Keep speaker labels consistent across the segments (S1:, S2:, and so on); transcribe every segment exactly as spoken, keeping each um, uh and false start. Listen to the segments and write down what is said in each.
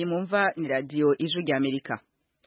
S1: iyi mumva ni radio Ijwi rya Amerika.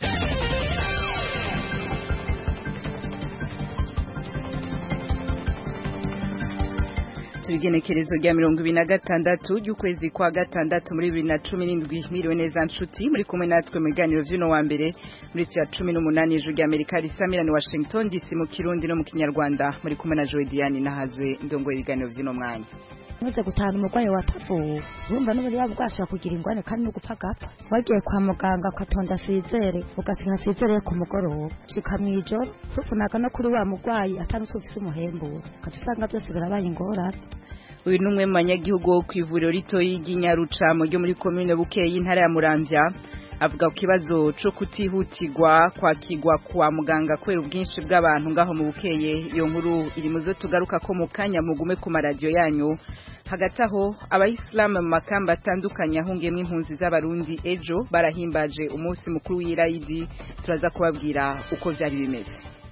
S1: Tubigenekerezo rya mirongo ibiri na gatandatu ry'ukwezi kwa gatandatu muri bibiri na cumi n'indwi. Mwiriwe neza nshuti, muri kumwe natwe mu biganiro vy'uno wa mbere muri cya cumi n'umunani Ijwi rya Amerika risamira ni Washington D C mu Kirundi no mu Kinyarwanda. Muri kumwe na Joy Diane nahazwe ndongo ibiganiro vy'uno mwanya.
S2: Muze gutana umugwayi wa tabu urumva n'uburi yabwashaka kugira ingwane kandi no gupagapfa wagiye kwa muganga ukatonda sizere ugasiga sizere ku mugoroba shika mwijoro tufunaga no kuri wa mugwayi atanutse ufise umuhemburo katusanga byose birabaye ingorane.
S1: Uyu numwe mu banyagihugu wo kwivuriro rito y'Inyaruca mu ryo muri commune Bukeye y'intara ya Muramvya avuga ku kibazo cyo kutihutirwa kwakigwa kwa muganga kwera ubwinshi bw'abantu ngaho mu Bukeye. Iyo nkuru iri muzo tugaruka ko mu kanya mugume ku maradiyo yanyu. Hagati aho abayisilamu mu makamba atandukanye ahungiyemo impunzi z'abarundi ejo barahimbaje umunsi mukuru w'Irayidi. Turaza kubabwira uko vyari bimeze.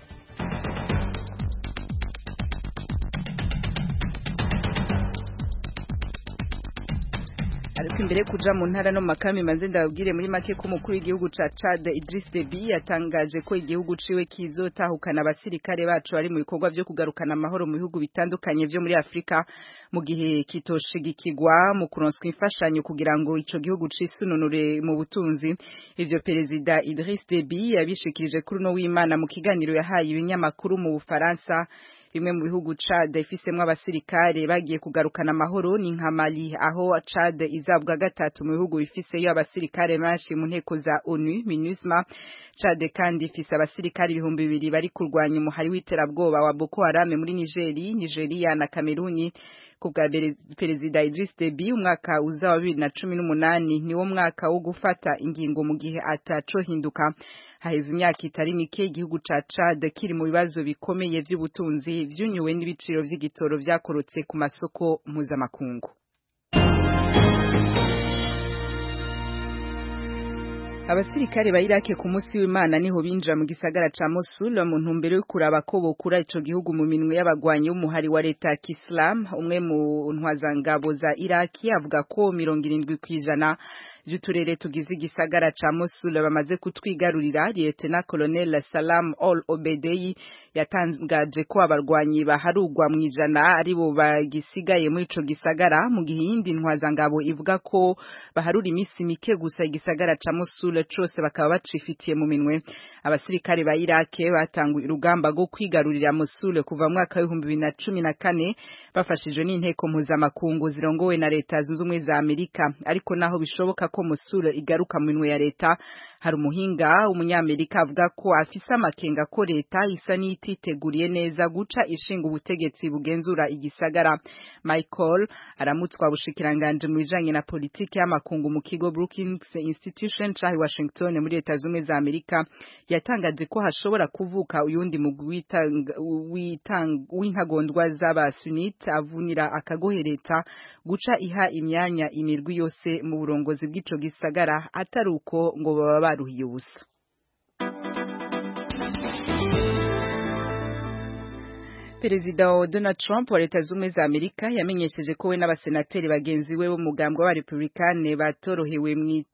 S1: Ariko imbere kuja mu ntara no makami maze ndababwire muri make ko umukuru w'igihugu ca Chad Idriss Deby yatangaje ko igihugu ciwe kizotahukana abasirikare bacu ari mu bikorwa vyo kugarukana amahoro mu bihugu bitandukanye vyo muri Afrika mu gihe kitoshigikirwa mu kuronswa imfashanyo kugira ngo ico gihugu cisununure mu butunzi. Ivyo perezida Idriss Deby yabishikirije kuri no w'Imana mu kiganiro yahaye ibinyamakuru mu Bufaransa. Bimwe mu bihugu Chad ifisemwe abasirikare bagiye kugarukana amahoro ni nka Mali, aho Chad izabwa gatatu mu bihugu bifiseyo abasirikare benshi mu nteko za ONU MINUSMA. Chad kandi ifise abasirikare ibihumbi bibiri bari kurwanya umuhari w'iterabwoba wa Boko Haram muri Nigeri, Nigeria na Kameruni. Kubwa perezida Idriss Deby umwaka uza wa bibiri na cumi n'umunani niwo mwaka wo gufata ingingo mu gihe ataco hinduka. Haheze imyaka itari mike igihugu ca Chad kiri mu bibazo bikomeye vy'ubutunzi vyunyuwe n'ibiciro vy'igitoro vyakorotse ku masoko mpuzamakungu. Abasirikare ba Iraq ku munsi w'Imana niho binjira mu gisagara ca Mosul mu ntumbero yo kuraba ko bokura ico gihugu mu minwe y'abagwanyi b'umuhari wa leta ya Islam. Umwe mu ntwazangabo za Iraq avuga ko mirongo irindwi kw'ijana vy'uturere tugize igisagara ca Mosul bamaze kutwigarurira. Lieutenant Colonel Salam Al Obeidei yatangaje ko abarwanyi baharugwa mu ijana aribo bagisigaye muri ico gisagara, mu gihe iyindi ntwazangabo ivuga ko baharura imisi mike gusa igisagara ca Mosul cose bakaba bacifitiye mu minwe. Abasirikare ba Iraq batanguye urugamba rwo kwigarurira Mosul kuva mu mwaka wa bibiri na cumi na kane bafashijwe n'inteko mpuzamakungu zirongowe na leta zunze ubumwe za Amerika. Ariko naho bishoboka ko Mosul igaruka mu minwe ya leta, hari umuhinga umunyamerika avuga ko afise amakenga ko leta isa n'ititeguriye neza guca ishinga ubutegetsi bugenzura igisagara. Michael aramutswa bushikiranganje mu bijanye na politiki y'amakungu mu kigo Brookings Institution ca Washington muri leta zunze ubumwe za Amerika yatangaje ko hashobora kuvuka uyundi mu w'intagondwa z'abasunite avunira akagohereta guca iha imyanya imirwi yose mu burongozi bw'ico gisagara atari uko ngo baba baruhiye ubusa. Perezida wa Donald Trump wa leta z'ubumwe za Amerika yamenyesheje ko we n'abasenateri bagenzi we bo mugambwe wa Republicane batorohewe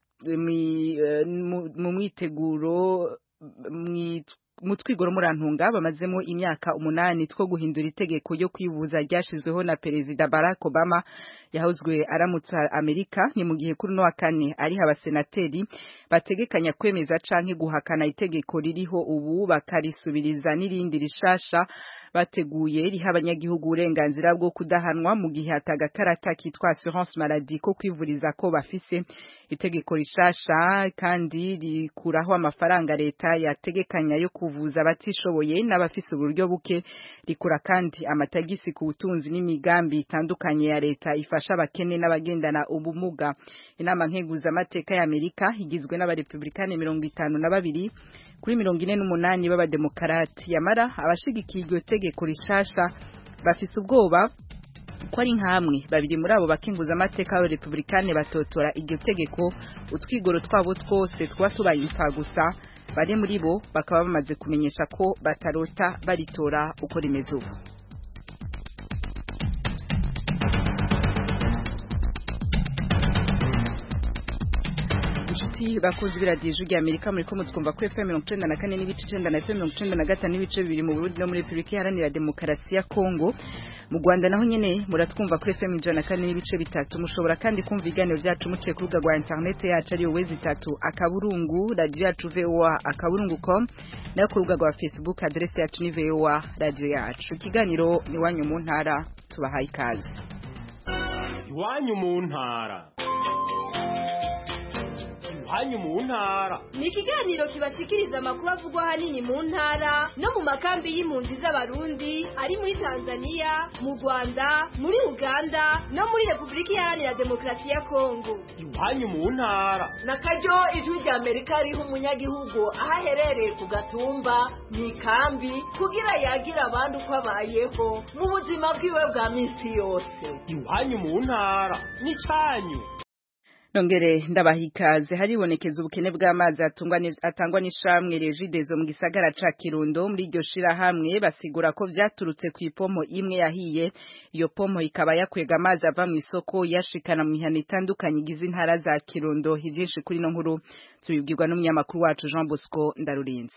S1: mu mwiteguro mu twigoro murantunga bamazemo imyaka umunani two guhindura itegeko ryo kwivuza ryashizweho na Perezida Barack Obama yahozwe aramutsa Amerika. Ni mu gihe kuri no wa kane ari abasenateri bategekanya kwemeza canke guhakana itegeko ririho ubu bakarisubiriza n'irindi rishasha bateguye riha abanyagihugu uburenganzira bwo kudahanwa mu gihe atagakarata kitwa assurance maladie ko kwivuriza ko bafise. Itegeko rishasha kandi rikuraho amafaranga leta yategekanya yo kuvuza abatishoboye n'abafise uburyo buke, rikura kandi amatagisi ku butunzi n'imigambi itandukanye ya leta ifasha abakene n'abagendana ubumuga. Inama nkeguza amateka ya Amerika igizwe n'abarepublikane mirongo itanu na babiri kuri mirongo ine n'umunani b'abademokarati. Yamara abashigikiye iryo tegeko rishasha bafise ubwoba ko ari nkamwe babiri muri abo bakinguza amateka ya Republikane batotora iryo tegeko, utwigoro twabo twose twa tubaye impfa gusa. Bari muri bo bakaba bamaze kumenyesha ko batarota baritora uko rimeze ubu. Nshuti bakunze biradiyo ya Amerika muri ko mutwumva ku F M mirongo icenda na kane n'ibice icenda na F M mirongo icenda na gatanu n'ibice bibiri mu Burundi no muri Republika Iharanira Demokarasi ya Kongo. Mu Rwanda naho nyene muratwumva ku F M ijana na kane n'ibice bitatu. Mushobora kandi kumva ibiganiro byacu muciye ku rubuga rwa internet yacu ari wezi itatu akaburungu radio yacu V O A akaburungu point com na ku rubuga rwa Facebook adresse yacu ni V O A radio yacu. Ikiganiro ni wanyu mu ntara tubahaye ikaze.
S3: Iwanyu mu ntara. Iwanyu mu ntara.
S4: Ni ikiganiro kibashikiriza amakuru avugwa hanini mu ntara no mu makambi y'impunzi z'abarundi ari muri Tanzania, mu Rwanda, muri Uganda no muri Republika Iharanira Demokarasi ya Kongo.
S3: Iwanyu mu ntara.
S5: Na karyo ijwi rya Amerika riho umunyagihugu aho aherereye ku gatumba mu ikambi kugira yagira abandi uko abayeho mu buzima bwiwe bwa minsi yose.
S3: Iwanyu mu ntara ni cyanyu.
S1: Nongere ndabahikaze haribonekeza ubukene bw'amazi atangwa n'ishamwe Regidezo mu gisagara ca Kirundo. Muri iryo shira hamwe basigura ko vyaturutse ku ipomo imwe yahiye. Iyo pomo ikaba yakwega amazi ava mu isoko yashikana mu mihana itandukanye igize intara za Kirundo. Ivyinshi kuri no nkuru tubibwirwa n'umunyamakuru wacu Jean Bosco Ndarurinze.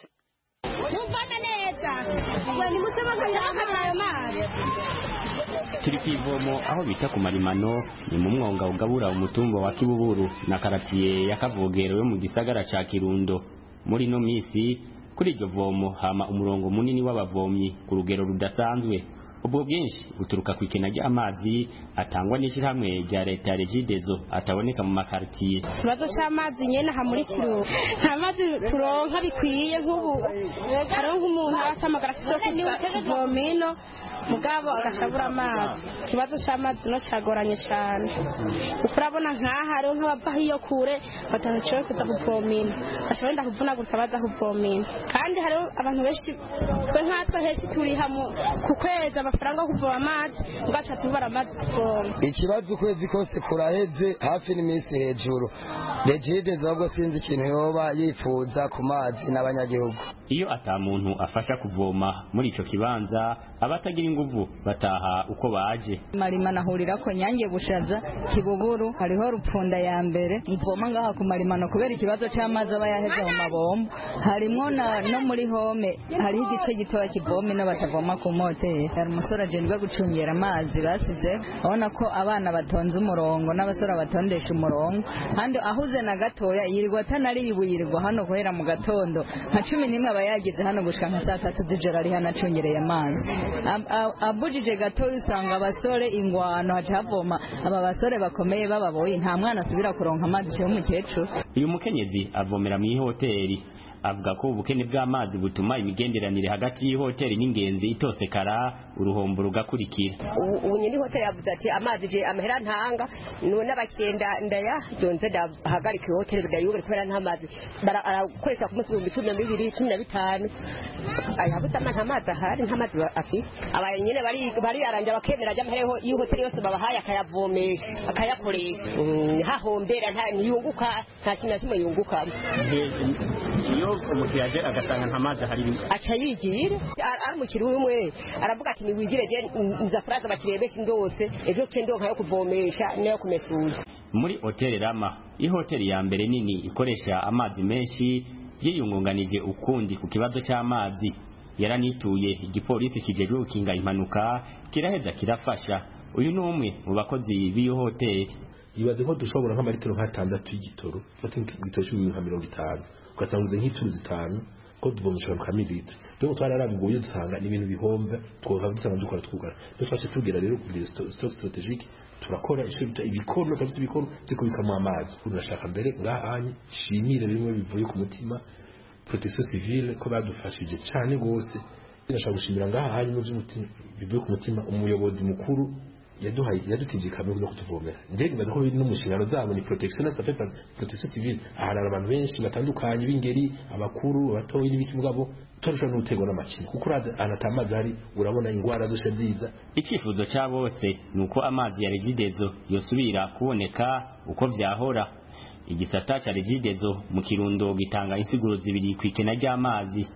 S6: Turi kwivomo aho bita ku Marimano ni mu mwonga ugabura umutumba wa Kibuburu na karatiye ya Kavogero yo mu gisagara ca Kirundo. Muri no misi kuri iryo vomo hama umurongo munini w'abavomyi ku rugero rudasanzwe. Ubwo bwinshi buturuka ku ikena ry'amazi atangwa n'ishyirahamwe rya leta ya Regidezo ataboneka mu makartiye.
S7: Ikibazo cy'amazi nyene ha muri Kirundo nta mazi turonka bikwiye nk'ubu aronka umuntu asamagara cyose ni kuvomino mugabo agashabura amazi. Ikibazo cy'amazi no cyagoranye cyane ukurabona nkaha hariho nk'abava hiyo kure batahocewe kuza kuvomina ashobora kuvuna gutya baza kuvomina kandi hariho abantu benshi twe nkatwe henshi turiha ku kwezi amafaranga yo kuvoma amazi ugaca tubara amazi kuvoma.
S8: Ikibazo ukwezi kose kuraheze hafi n'iminsi hejuru. Regidezo ahubwo sinzi ikintu yoba yifuza ku mazi n'abanyagihugu.
S6: Iyo ata muntu afasha kuvoma muri ico kibanza abatagira inguvu bataha uko baje.
S9: Marimana hurira ko Nyange Bushaza Kibuburu hariho rupfunda ya mbere ivoma ngaha ku Marimano kubera ikibazo cy'amazi aba yaheze mu mabombo. Harimo na no muri home hari igice gitoya kivoma no batavoma ku moteri. Hari umusore agendwa gucungera amazi basize abona ko abana batonze umurongo n'abasore batondesha umurongo kandi ahuze na gatoya yirirwa tanari yibuyirirwa hano kohera mu gatondo nka cumi n'imwe abayageze hano gushika nka saa tatu z'ijoro ari hano acungereye amazi. Abujije gatoya usanga abasore ingwano hacavoma aba basore bakomeye bababoye nta mwana asubira kuronka amazi cyo umukecuru.
S6: Uyu mukenyezi avomera mu ihoteli avuga ko ubukene bw'amazi butuma imigenderanire hagati y'ihoteli n'ingenzi itosekara uruhombo rugakurikira.
S10: Ubu nyine hoteli yavuze ati amazi je amahera ntanga none abakenda ndaya jonze ndahagarika hoteli bidayuga kubera nta mazi barakoresha ku munsi cumi na bibiri cumi na bitanu ayabuta amazi ahari nta mazi afise abaye nyine bari bari aranje abakemera ajya amahera y'ihoteli yose babahaye akayavomesha akayakoresha hahombera nta niyunguka nta kintu kimwe yunguka.
S6: Iyo umukiriya agasanga nta mazi ahari
S10: aca yigira aramukiri umwe aravuga ati niwigire je nza kuraza abakiriya benshi ndose ejo cendo nkayo kuvomesha nayo kumesuza.
S6: Muri Hotel Rama ihoteli ya mbere nini ikoresha amazi menshi yiyungunganije ukundi ku kibazo cy'amazi yaranituye igipolisi kijejwe gukinga impanuka kiraheza kirafasha. Uyu ni umwe mu bakozi b'iyo hoteli.
S11: Ibaze ko dushobora nk'amaritiro nk'atandatu y'igitoro fata igitoro cy'ibihumbi nka mirongo itanu ugasanguze nk'ituru zitanu ko tuvomesha mu kamililitiro rero twararambuye dusanga ni ibintu bihomba twova dusanga dukora twugara dufashe tugira rero kugira stock strategique turakora ishobita ibikono kabisa ibikono cyo kubikamo amazi urashaka mbere ngahanye shimire bimwe bivuye ku mutima protection civile ko badufashije cyane gose ndashaka gushimira ngahanye mu by'umutima bivuye ku mutima umuyobozi mukuru yaduhaye yadutije kamwe zo kutuvomera nje nibaza ko biri no mushingano zabo ni protection ça fait protection civile ahari abantu benshi batandukanye b'ingeri abakuru abatoyi n'ibiki mugabo turusha n'utego n'amakino kuko uraza anatamazi hari urabona ingwara zose nziza.
S6: Icyifuzo cya bose nuko amazi ya Regidezo yosubira kuboneka uko vyahora. Igisata cya Regidezo mu Kirundo gitanga insiguro zibiri kwikena ry'amazi.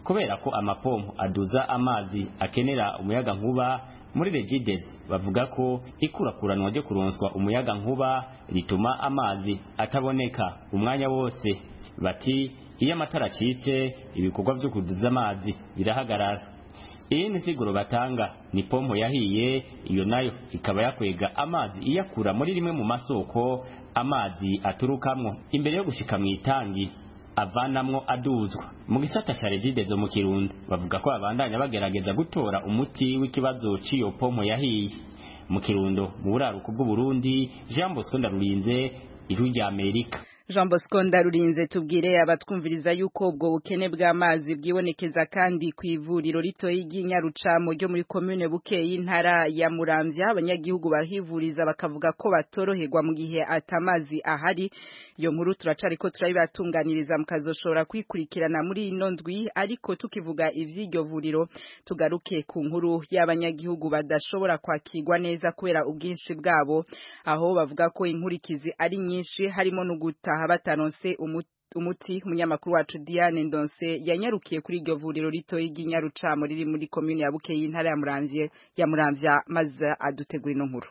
S6: kubera ko amapompo aduza amazi akenera umuyaga nkuba. Muri Regides bavuga ko ikurakuranwa ryo kuronswa umuyaga nkuba rituma amazi ataboneka umwanya wose. Bati iyo amatara acitse ibikorwa byo kuduza amazi birahagarara. Iyi ni siguro batanga ni pompo yahiye, iyo nayo ikaba yakwega amazi iyakura muri rimwe mu masoko amazi aturukamwo imbere yo gushika mu itangi avanamwo aduzwa. Mu gisata ca Regides mu Kirundo bavuga ko abandanya bagerageza gutora umuti w'ikibazo ciyo pompo yahiye. Mu Kirundo mu buraruko bw'u Burundi, Jean Bosco Ndarurinze, Ijwi rya Amerika.
S1: Jean Bosco Ndarurinze, tubwire abatwumviriza yuko ubwo bukene bw'amazi bwibonekeza kandi ku ivuriro ritoyi ry'Inyarucamo ryo muri commune Bukeye intara ya Muramvya. Abanyagihugu bahivuriza bakavuga ko batoroherwa mu gihe atamazi ahari. Iyo nkuru turacariko turabibatunganiriza mukazoshobora kwikurikirana muri ino ndwi, ariko tukivuga ivy'iryo vuriro tugaruke ku nkuru y'abanyagihugu badashobora kwakirwa neza kubera ubwinshi bwabo, aho bavuga ko inkurikizi ari nyinshi harimo no gutaha bataronse umuti. Umuti umunyamakuru wacu Diane Ndonse yanyarukiye kuri iryo vuriro ritoyi ry'Inyarucamo riri muri commune ya Bukeye intara ya Muramvya ya Muramvya maze adutegura ino nkuru.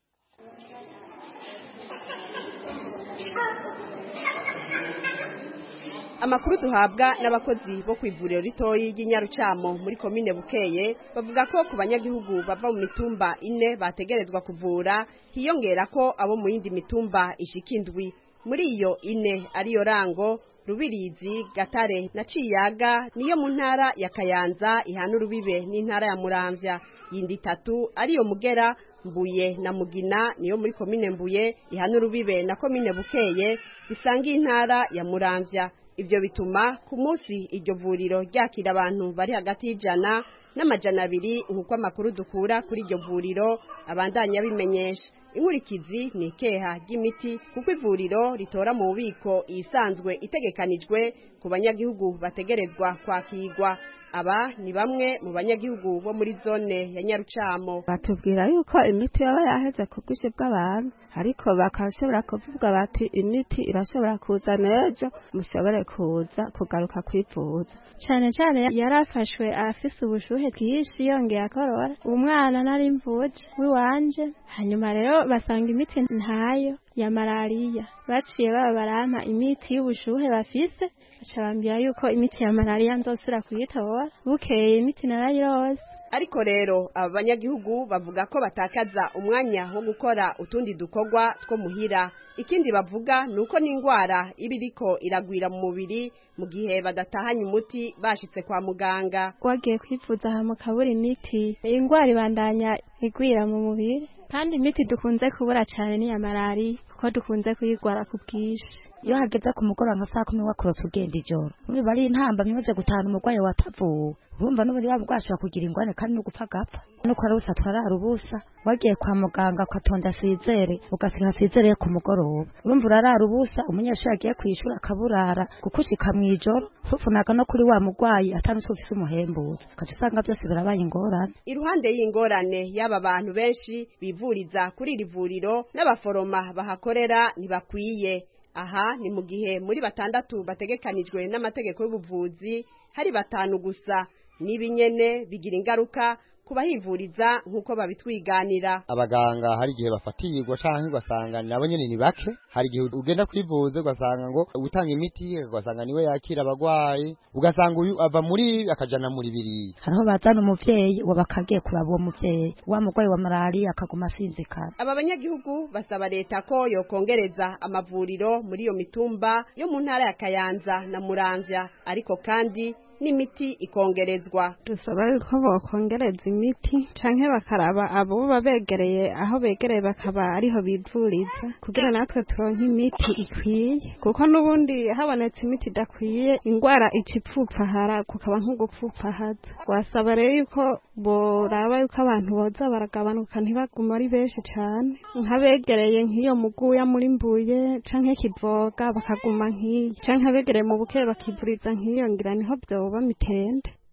S12: Amakuru duhabwa n'abakozi bo kwivuriro ritoyi ry'Inyarucamo muri commune Bukeye bavuga ko ku banyagihugu bava mu mitumba ine bategerezwa kuvura hiyongera ko abo mu yindi mitumba ishikindwi. Muri iyo ine ariyo Rango, Rubirizi, Gatare na Ciyaga niyo mu ntara ya Kayanza ihana urubibe n'intara ya Muramvya. Yindi tatu ariyo Mugera, Mbuye na Mugina niyo muri commune Mbuye ihana urubibe na commune Bukeye bisanga intara ya Muramvya. Ivyo bituma ku munsi iryo vuriro ryakira abantu bari hagati y'ijana n'amajana abiri nk'uko amakuru dukura kuri iryo vuriro abandanya bimenyesha. Inkurikizi ni ikeha ry'imiti kuko ivuriro ritora mu bubiko isanzwe itegekanijwe ku banyagihugu bategerezwa kwakirwa. Aba ni bamwe mu banyagihugu bo muri zone ya Nyarucamo.
S13: Batubwira yuko imiti yaba yaheze ku bwinshi bw'abantu, ariko bakashobora kuvuga bati imiti irashobora kuza nejo mushobore kuza kugaruka kwivuza.
S14: Cyane cyane yarafashwe afise ubushuhe bwinshi yongeye akorora. Umwana nari mvuje wiwanje, hanyuma rero basanga imiti ntayo ya malaria. Baciye baba barampa imiti y'ubushuhe bafise, acabambira yuko imiti ya malaria nzosura kuyitora. Bukeye imiti narayirose.
S12: Ariko rero aba banyagihugu bavuga ko batakaza umwanya wo gukora utundi dukogwa two muhira. Ikindi bavuga nuko n'ingwara ibiriko iragwira mu mubiri mu gihe badatahanye umuti bashitse kwa muganga.
S14: Wagiye kwivuza hama kabura imiti, ingwara ibandanya igwira mu mubiri. Kandi imiti dukunze kubura cyane ni ya malaria kuko dukunze kuyigwara ku bwishi.
S2: Iyo hageze ku mugoroba nka saa kumi wakorotse ugenda ijoro, mwiba ari intamba mwize gutana umurwayi watavuwe, urumva n'uburi bwashobora kugira ingwane kandi no gupfa gapfa. Nuko ari ubusa twarara ubusa, wagiye kwa muganga ukatonda sizere ugasiga sizere ku mugoroba, urumva urarara ubusa. Umunyeshuri agiye kwishura akaburara kuko ushika mwijoro ufunaga no kuri wa murwayi atanutse ufise umuhembuza, ukaca usanga byose birabaye ingorane.
S12: Iruhande y'ingorane y'aba bantu benshi bivuriza kuri iri vuriro n'abaforoma bahakorera ntibakwiye. Aha ni mu gihe muri batandatu bategekanijwe n'amategeko y'ubuvuzi hari batanu gusa. Nibinyene bigira ingaruka kubahivuriza nkuko babitwiganira.
S15: Abaganga hari gihe bafatirwa canke ugasanga nabo nyene ni bake. Hari gihe ugenda kwivuza ugasanga ngo utanga imiti ugasanga niwe yakira abagwayi, ugasanga uyu ava muri akajana muri biri.
S2: Hariho bazana umuvyeyi wabakagiye kuraba uwo muvyeyi wa mugwayi wa malaria akaguma asinzikana.
S12: Aba banyagihugu basaba leta ko yokongereza amavuriro muri iyo mitumba yo mu ntara ya Kayanza na Muramvya, ariko kandi n'imiti ikongerezwa.
S13: Dusaba yuko bokongereza imiti canke bakaraba abo babegereye aho begereye bakaba ariho bivuriza kugira natwe turonke imiti ikwiye, kuko nubundi habonetse imiti idakwiye ingwara icipfupfahara kukaba nk'ugupfupfahaza. Wasaba rero yuko boraba yuko abantu boza baragabanuka ntibaguma ari benshi cane, nkabegereye nk'iyo muguya muri Mbuye canke Kivoga bakaguma nk'iyi, canke abegereye mu Bukeye bakivuriza nk'iyo ngira niho byo mitende.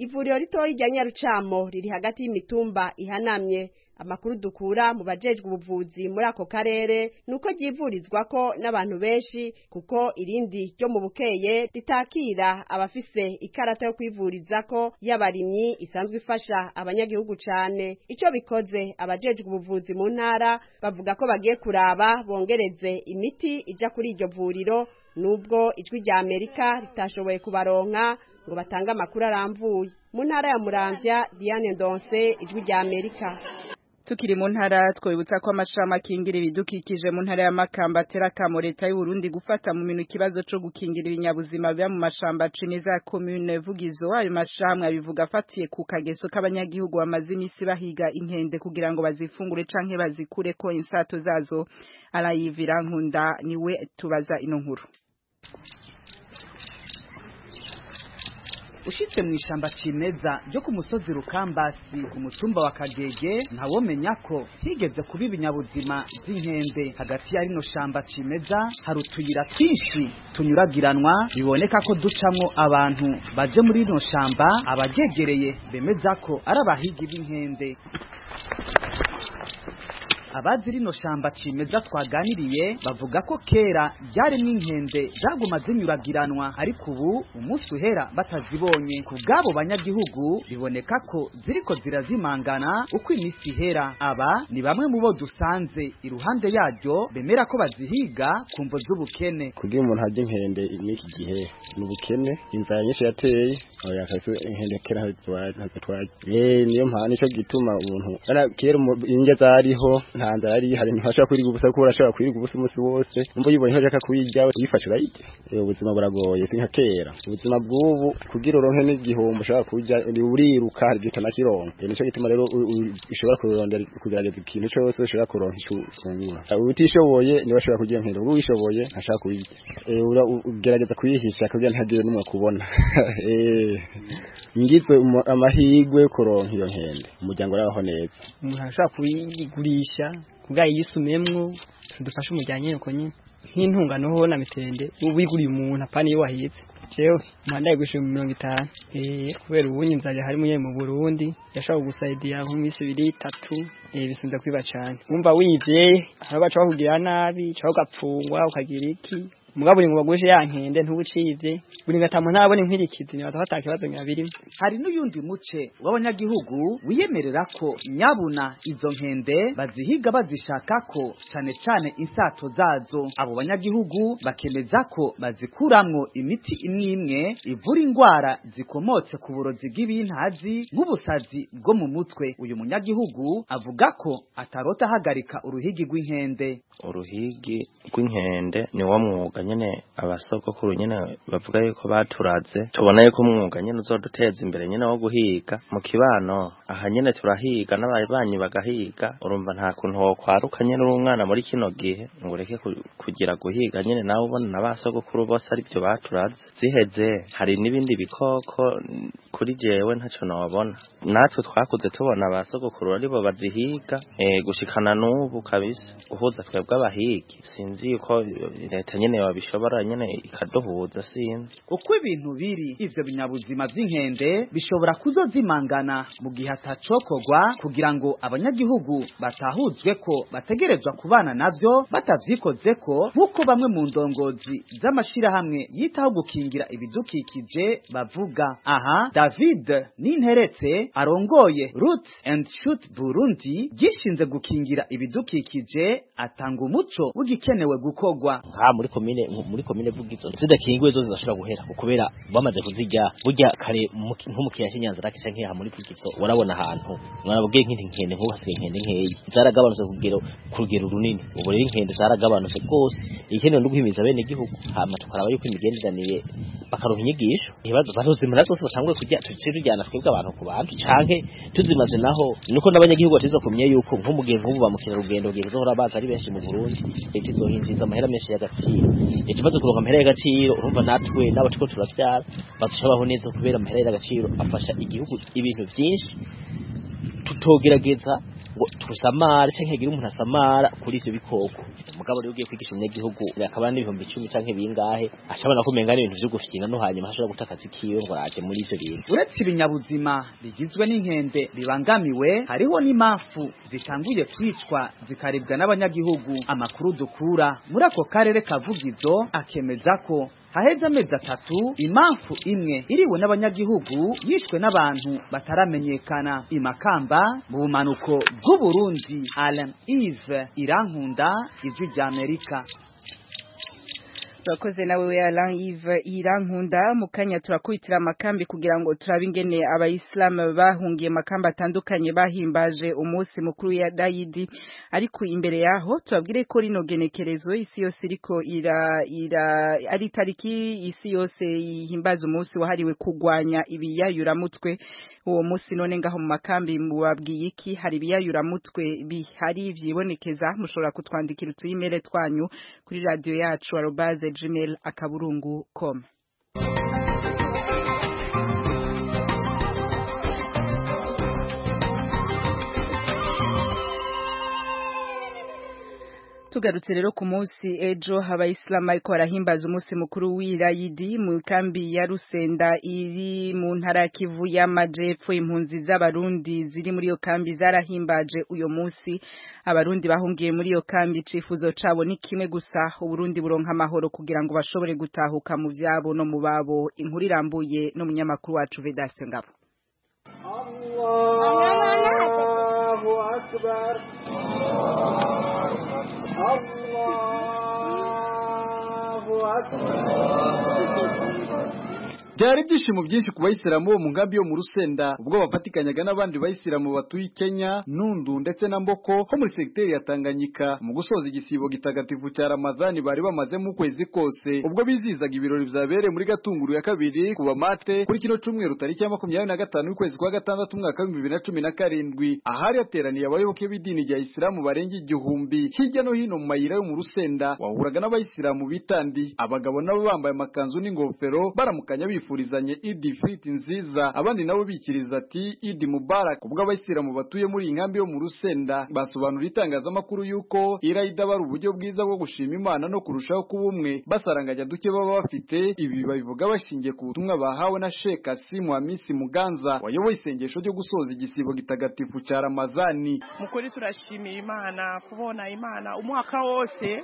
S12: ivuriro ritoyi rya Nyarucamo riri hagati y'imitumba ihanamye. Amakuru dukura mu bajejwe ubuvuzi muri ako karere nuko ryivurizwa ko n'abantu benshi kuko irindi ryo mu Bukeye ritakira abafise ikarata yo kwivuriza ko y'abarimyi isanzwe ifasha abanyagihugu cane. Ico bikoze abajejwe ubuvuzi mu ntara bavuga ko bagiye kuraba bongereze imiti ija kuri iryo vuriro nubwo ijwi rya Amerika ritashoboye kubaronka ngo batange amakuru aramvuye. Mu ntara ya Muramvya, Diane Ndonse, ijwi rya Amerika.
S1: Tukiri mu ntara twibutsa ko amashama akingira ibidukikije mu ntara ya Makamba aterakamo leta y'u Burundi gufata mu minwe ikibazo cyo gukingira ibinyabuzima biba mu mashamba cimeza commune Vugizo. Ayo mashamwe abivuga afatiye ku kageso k'abanyagihugu bamaze imisi bahiga inkende kugira ngo bazifungure canke bazikure ko insato zazo. Arayivira Nkunda niwe tubaza ino nkuru.
S16: Ushitse mu ishamba cimeza ryo ku musozi Rukambasi ku mutumba wa Kagege ntawomenya ko higeze kuba ibinyabuzima z'inkende. Hagati ya rino shamba cimeza hari utuyira twinshi tunyuragiranwa biboneka ko ducamwo abantu baje muri rino shamba. Abagegereye bemeza ko ari abahigi b'inkende. Abazi rino shamba cimeza twaganiriye bavuga ko kera ryaremwe inkende zaguma zinyuragiranwa ariko ubu umunsi uhera batazibonye. Ku bwabo banyagihugu biboneka ko ziriko zirazimangana uko imisi ihera. Aba ni bamwe mu bo dusanze iruhande yaryo bemera ko bazihiga kumvo z'ubukene.
S17: Kugira umuntu hajye inkende n'iki gihe n'ubukene inzara nyinshi yateye aho yakase inkende kera hazatwaje. Eh niyo mpana ico gituma umuntu ara kera inge zariho ntanza ari hari ntashaka kuri gubusa ko urashaka kuri gubusa umunsi wose umva yibonye hajaka kuyirya yifashe rayite. Ubuzima buragoye sinka kera. Ubuzima bw'ubu kugira uronke n'igihombo ushaka kujya uriruka hari gita nakironka. Nico gituma rero ushobora kurondera kugerageza ikintu cyose ushobora kuronka icungura. Utishoboye niba ushobora kujya nkende ubwo wishoboye ntashaka kuyirya. Eh ugerageza kuyihisha kugira ntagire numwe kubona. Eh ngizwe amahigwe kuronka iyo nkende umuryango raho neza.
S18: Umuntu ashaka kuyigurisha kugira yisumemwo tudufasha umuryango yeko nyine nk'intungano ho na mitende ubiguriye umuntu apana iyo wahitse. Jewe manda yigushije mu mirongo itanu eh kubera ubunye nzari hari muye mu Burundi yashaka gusaidia nko misi ibiri itatu eh bisinza kwiba cyane. Umva wivye abaca bakugira nabi cyo gapfungwa ukagira iki mugabo ngo bagushe yankende ntubucivye buri ngatamu ntabone nkwirikizi ni batafata kibazo nyabiri.
S16: Hari n'uyundi muce w'abanyagihugu wiyemerera ko nyabuna izo nkende bazihiga bazishaka ko cyane cyane insato zazo. Abo banyagihugu bakemeza ko bazikuramwo imiti imwe imwe ivura ingwara zikomotse ku burozi bw'ibintazi nk'ubusazi bwo mu mutwe. Uyu munyagihugu avuga ko atarota hagarika uruhigi rw'inkende.
S19: Uruhigi rw'inkende ni wo mwuga nyene abasokokuru nyene bavuga yuko baturaze tubona yuko umwuga nyene uzoduteza imbere nyene wo guhiga mu kibano. Aha nyene turahiga n'ababanyi bagahiga urumva nta kuntu ho kwaruka nyene uri umwana muri kino gihe ngo ureke kugira guhiga nyene nawe ubona n'abasokokuru bose ari byo baturaze. Ziheze hari n'ibindi bikoko kuri jewe ntaco nobona. Natwe twakuze tubona abasokokuru ari bo bazihiga eh gushikana n'ubu kabisa uhuza twebwe abahigi sinzi yuko leta nyene bishobora nyene ikaduhuza sinzi.
S16: Uko ibintu biri ivyo binyabuzima vy'inkende bishobora kuzozimangana mu gihe atacokogwa kugira ngo abanyagihugu batahuzwe ko bategerezwa kubana navyo batavyikoze ko nkuko bamwe mu ndongozi z'amashira hamwe yitaho gukingira ibidukikije bavuga. Aha David Ninteretse arongoye Root and Shoot Burundi gishinze gukingira ibidukikije atanga umuco w'igikenewe gukogwa.
S20: Ha muri komine muri komine Vugizo zidakingiwe zo zidashobora guhera kubera bamaze kuzirya burya kare nk'umukiya cy'Inyanza rakise nk'iha muri Vugizo warabona ahantu mwarabwiye nk'inti nkende nko hasigaye nkende nkeyi zaragabanutse kugero kurugero runini. Ubu rero inkende zaragabanutse rwose ikeneye no guhimiza bene igihugu hama tukaraba yuko imigenderanire bakaronka inyigisho ibibazo bazozimara zose batangwe kujya tujyana twebwe abantu ku bantu canke tuzimaze naho nuko n'abanyagihugu batiza kumye yuko nko mu gihe nk'ubu bamukira rugendo gihe zohora baza ari benshi mu Burundi leta izohinziza amahera menshi y'agaciro. Ikibazo kuronka amahera y'agaciro urumva natwe n'abatiko turavyara bazishabaho neza kubera amahera y'agaciro afasha igihugu ibintu byinshi tutogerageza ngo tusamare canke gira umuntu asamara kuri ivyo bikoko mugabo rero ugiye kwigisha umunyagihugu akaba n'ibihumbi icumi canke bingahe acabona ko menga n'ibintu vyo gufina no hanyuma hashobora guta akazi kiwe ngo araje muri ivyo bintu.
S16: Uretse ibinyabuzima bigizwe n'inkende bibangamiwe hariho n'imafu zitanguye kwicwa zikaribwa n'abanyagihugu. Amakuru dukura muri ako karere kavugizo akemeza ko haheze amezi atatu imafu imwe iriwe n'abanyagihugu yishwe n'abantu bataramenyekana. Imakamba mu bumanuko bw'u Burundi. Alain Yves Irankunda, Ijwi ry'Amerika.
S1: Turakoze nawe we Alain Yves Irankunda. Mukanya turakubitira amakambi kugira ngo turabe ingene abayisilamu bahungiye makamba atandukanye bahimbaje umunsi mukuru ya Dayidi. Ariko imbere yaho tubabwire ko rino genekerezo isi yose iriko ira ira ari tariki isi yose ihimbaza umunsi wahariwe kugwanya ibiyayuramutwe. Uwo munsi none ngaho mu makambi mubabwiye iki? Hari ibiyayuramutwe bihari vyibonekeza? Mushobora kutwandikira utuyimere twanyu kuri radio yacu arobase gmail akaburungu com. Tugarutse rero ku munsi ejo abayisilamu ariko barahimbaza umunsi mukuru w'Irayidi mu kambi ya Rusenda iri mu ntara ya Kivu y'Amajepfo. Impunzi z'abarundi ziri muri iyo kambi zarahimbaje uyo munsi. Abarundi bahungiye muri iyo kambi cifuzo cabo ni kimwe gusa, Uburundi buronka amahoro kugira ngo bashobore gutahuka mu vyabo no mu babo. Inkuru irambuye no munyamakuru wacu Vedaste Ngabo.
S21: Allahu Akbar. Allahu Akbar.
S22: Byari byishimo byinshi ku bayisilamu bo mu ngambi yo mu Rusenda ubwo bapatikanyaga n'abandi bayisilamu batuye Kenya, Nundu ndetse na Mboko ho muri sekiteri ya Tanganyika mu gusoza igisibo gitagatifu cya Ramadhani bari bamaze mu kwezi kose. Ubwo bizizaga ibirori vyabereye muri Gatunguru ya kabiri kuba mate kuri kino cyumweru tariki ya makumyabiri na gatanu y'ukwezi kwa gatandatu umwaka wa bibiri na cumi na karindwi, ahari yateraniye abayoboke b'idini rya Isilamu barenga igihumbi. Hirya no hino mu mayira yo mu Rusenda wahuraga n'abayisilamu bitandi, abagabo nabo bambaye amakanzu n'ingofero baramukanya bifurizanye Idi Fiti nziza, abandi nabo bikiriza ati Idi Mubarak. Ubwo abayisilamu batuye muri inkambi yo mu Rusenda basobanura itangazamakuru yuko Irayidi aba ari uburyo bwiza bwo gushima Imana no kurushaho kuba umwe basaranganya duke baba bafite. Ibi babivuga bashingiye ku butumwa bahawe na Sheikh Asimu Hamisi Muganza wayoboye isengesho ryo gusoza igisibo gitagatifu cya Ramazani.
S23: Mukuri turashimira Imana kubona Imana umwaka wose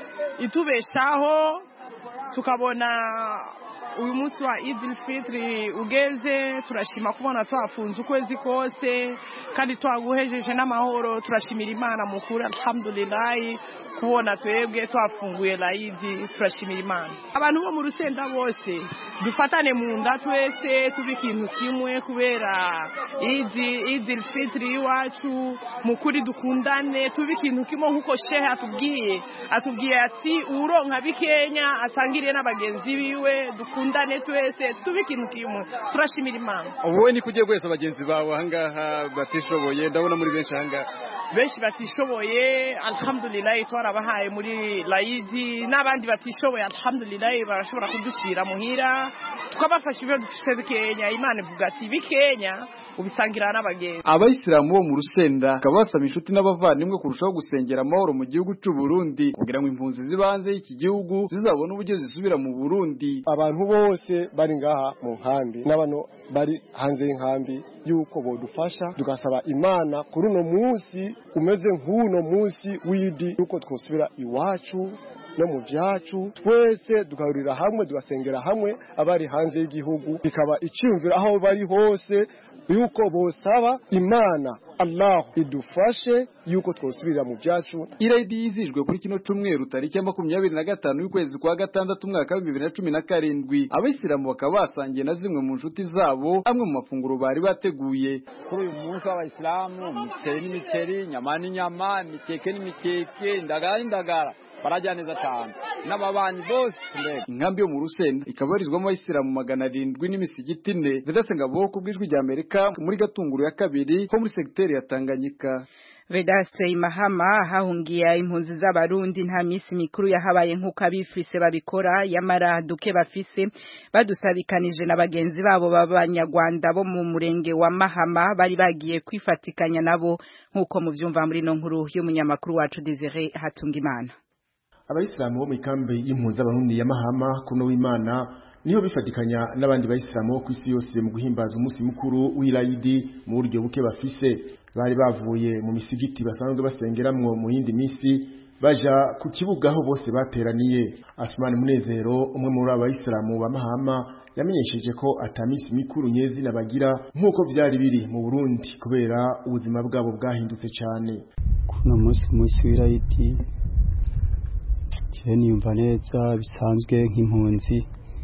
S23: itubeshaho tukabona uyu munsi wa Idil Fitri ugeze. Turashima kubona twafunze ukwezi kose kandi twaguhejeje n'amahoro. Turashimira Imana mukuru, alhamdulillah kubona twebwe twafunguye Laidi. Turashimira Imana. Abantu bo mu Rusenda bose dufatane mu nda twese tubi ikintu kimwe kubera Idi Idil Fitri wacu mukuri, dukundane tubi ikintu kimwe nkuko Sheikh atubwiye atubwiye ati uronka bikenya atangiriye n'abagenzi biwe, dukundane twese tubi ikintu kimwe. Turashimira Imana.
S22: Wowe ni kugiye gwese abagenzi bawe ahangaha batishoboye, ndabona muri benshi ahangaha
S23: benshi batishoboye alhamdulillah twarabahaye muri Laidi, n'abandi batishoboye alhamdulillah barashobora kudushira muhira tukabafasha ibyo dufite bikenya. Imana ivuga ati bikenya ubisangira n'abagenzi.
S22: Abayisilamu bo mu Rusenda kabasaba inshuti n'abavandimwe kurushaho gusengera amahoro mu gihugu cy'u Burundi kugira ngo impunzi zibanze y'iki gihugu zizabone uburyo zisubira mu Burundi.
S24: Abantu bose bari ngaha mu nkambi n'abano bari hanze y'inkambi yuko bodufasha tugasaba Imana kuri uno munsi umeze nk'uno munsi w'Idi yuko twosubira iwacu no mu byacu twese dukahurira hamwe tugasengera hamwe abari hanze y'igihugu, bikaba icyumviro aho bari hose yuko bosaba Imana Allah idufashe yuko twosubira mu byacu.
S22: Irayidi yizijwe kuri kino cyumweru tariki ya makumyabiri na gatanu y'ukwezi kwa gatandatu umwaka wa bibiri na cumi na karindwi. Abayisilamu bakaba basangiye na zimwe mu nshuti zabo amwe mu mafunguro bari bateguye.
S25: Kuri uyu munsi w'Abayisilamu imiceri n'imiceri, nyama n'inyama, imikeke n'imikeke, indagara n'indagara barajyaneza cyane n'ababanyi bose.
S22: Inkambi yo mu Rusenda ikabarizwamo abayisilamu magana arindwi n'imisigiti ine. Vedaste Ngabo ku bw'Ijwi ry'Amerika muri Gatunguru ya kabiri ho muri sekiteri ya Tanganyika.
S1: Vedaste Imahama hahungiye impunzi z'abarundi nta misi mikuru yahabaye nk'uko abifise babikora yamara duke bafise badusabikanije na bagenzi babo b'abanyarwanda bo mu murenge wa Mahama bari bagiye kwifatikanya nabo nk'uko muvyumva muri no nkuru y'umunyamakuru wacu Desire Hatungimana.
S3: Abayisilamu bo mu kambi y'impunzi z'abarundi ya Mahama kuno w'Imana niho bifatikanya n'abandi bayisilamu ku isi yose mu guhimbaza umunsi mukuru w'Irayidi mu buryo buke bafise. Bari bavuye mu misigiti basanzwe basengeramwo mu yindi misi baja ku kibuga aho bose bateraniye. Asmani Munezero umwe muri abayisilamu ba Mahama yamenyesheje ko atamisi mikuru nyezi nabagira nk'uko vyari biri mu Burundi kubera ubuzima bwabo bwahindutse cyane.
S4: Kuno munsi munsi w'Irayidi je niyumva neza bisanzwe nk'impunzi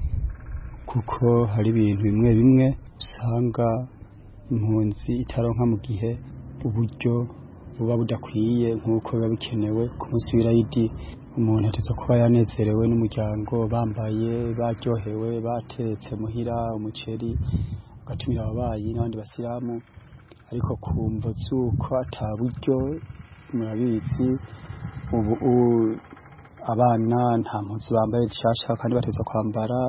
S4: kuko hari ibintu bimwe bimwe usanga impunzi itaronka mu gihe uburyo buba budakwiye nk'uko biba bikenewe ku munsi w'Irayidi. Umuntu atetse kuba yanezerewe n'umuryango bambaye baryohewe batetse muhira umuceri ugatumira ababayi n'abandi basilamu, ariko kumva zuko ata buryo murabizi ubu abana nta mpuzu bambaye zishasha kandi batetse kwambara,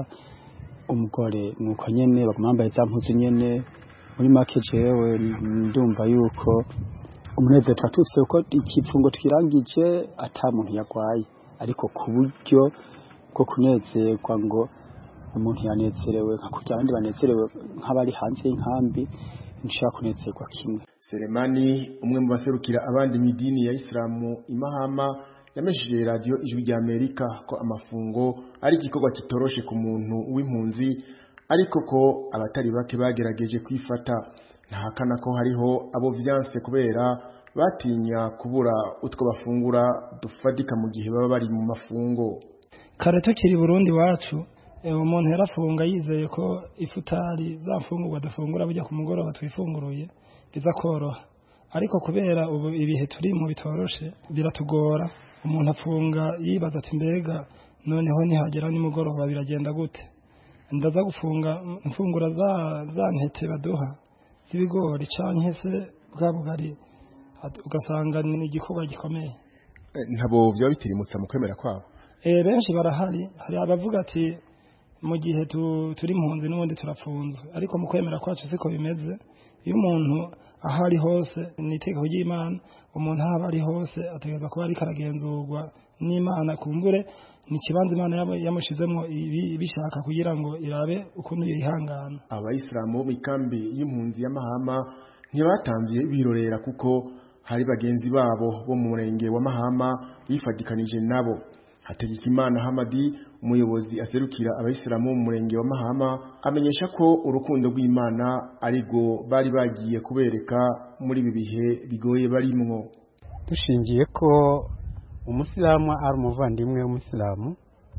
S4: umugore nuko nyene baguma bambaye za mpuzu nyene. Muri make jewe ndumva yuko umunezero twatutse uko ikipfungo twirangije ata muntu yagwaye, ariko ku buryo bwo kunezerwa ngo umuntu yanezerewe nka kurya abandi banezerewe nk'abari hanze y'inkambi nshaka kunezerwa kimwe.
S3: Selemani umwe mu baserukira abandi mu idini ya Islamu Imahama yamesheje radio Ijwi rya Amerika ko amafungo ari igikorwa kitoroshe ku muntu w'impunzi, ariko ko abatari bake bagerageje kwifata. Ntahakana ko hariho abo vyanse kubera batinya kubura utwo bafungura dufatika mu gihe baba bari mu mafungo.
S5: Kare tukiri Burundi wacu umuntu yarafunga yizeye ko ifutari zamfungurwa dufungura bijya ku mugoroba twifunguruye biza koroha, ariko kubera ubu ibihe turi mu bitoroshe biratugora. Umuntu afunga yibaza ati mbega noneho nihagera nimugoroba biragenda gute, ndaza gufunga mfungura za za ntete baduha zibigori canke se bwa bugari, ugasanga ni igikorwa gikomeye.
S3: Ntabo byo bitirimutsa mu kwemera kwabo.
S5: Eh benshi barahari, hari abavuga ati mu gihe tu, turi impunzi n'ubundi turapfunzwe, ariko mu kwemera kwacu siko bimeze. Iyo umuntu ahari hose niteka ry'Imana, umuntu aho ari hose ategeza kuba ari karagenzurwa n'Imana, kumbure ni kibanza Imana yamushizemo bishaka kugira ngo irabe ukuntu yihangana.
S3: Abayisilamu mu kambi y'impunzi ya Mahama ntibatangiye birorera kuko hari bagenzi babo bo mu murenge wa Mahama bifadikanije nabo. Hategekimana Hamadi umuyobozi aserukira abayisilamu mu murenge wa Mahama amenyesha ko urukundo rw'Imana arigo bari bagiye kubereka muri ibi bihe bigoye barimwo.
S4: Dushingiye ko umusilamu ari umuvandimwe w'umusilamu,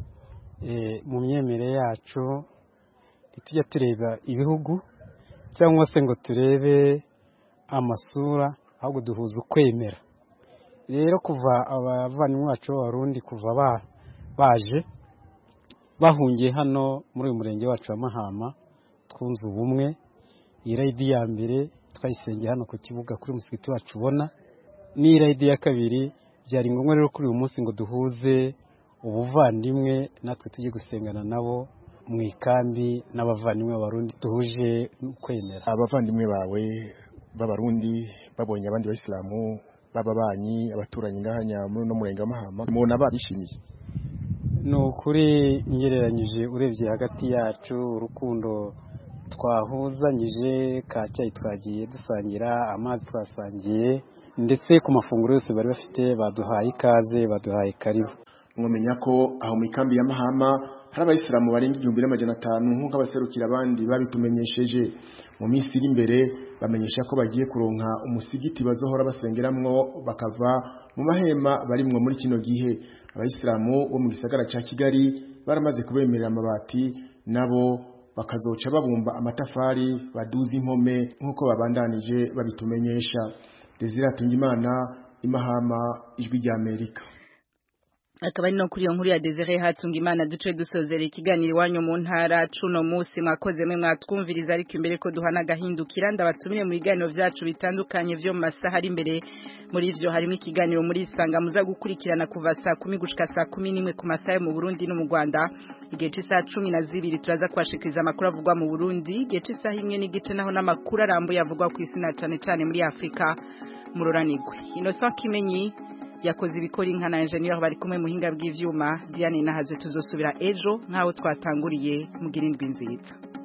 S4: e, mu myemere yacu tujya tureba ibihugu cyangwa se ngo turebe amasura, ahubwo duhuza ukwemera. Rero kuva abavandimwe bacu b'Abarundi kuva ba baje bahungiye hano muri uyu murenge wacu wa Mahama twunze ubumwe. Irayidi ya mbere twayisengeye hano ku kibuga kuri musigiti wacu ubona, ni irayidi ya kabiri byari ngombwa rero kuri uyu munsi ngo duhuze ubuvandimwe natwe tujye gusengana nabo mu ikambi n'abavandimwe b'Abarundi duhuje kwemera.
S3: Abavandimwe bawe b'Abarundi babonye abandi bayisilamu bababanyi abaturanyi ngahanya no murenge wa Mahama mubona babishimiye?
S4: Ni ukuri ngereranyije urebye hagati yacu urukundo twahuzanyije, kacyayi twagiye dusangira, amazi twasangiye, ndetse ku mafunguro yose bari bafite baduhaye ikaze baduhaye karibu.
S3: Mwomenya ko aho mu kambi ya Mahama hari abayisilamu barenga igihumbi n'amajana atanu nk'uko abaserukira abandi babitumenyesheje. Mu minsi iri imbere bamenyesha ko bagiye kuronka umusigiti bazohora basengeramwo bakava mu mahema barimwo muri kino gihe. Abayisilamu bo mu gisagara ca Kigali baramaze kubemerera amabati, nabo bakazoca babumba amatafari baduza impome nk'uko babandanije babitumenyesha. Desire Hatungimana, Imahama, Ijwi rya Amerika.
S1: akaba ari no kuri iyo nkuru ya Desire Hatungimana duce dusozera ikiganiro iwanyu mu ntara cuno musi mwakoze mwe mwatwumviriza ariko imbere ko duhana gahindukira ndabatumire mu biganiro vyacu bitandukanye vyo mu masaha ari imbere muri ivyo harimo ikiganiro muri Sanga muza gukurikirana kuva saa kumi gushika saa kumi n'imwe ku masaha yo mu Burundi no mu Rwanda igihe cy'isaha cumi na zibiri turaza kwashikiriza amakuru avugwa mu Burundi igihe cy'isaha imwe n'igice naho n'amakuru arambuye avugwa ku isi na cane cane muri Afrika muroranigwe Innocent Kimenyi yakoze ibikora inka na engineer bari kumwe muhinga bw'ivyuma Diane nahaje tuzosubira ejo nkaho twatanguriye mugira indwi nziza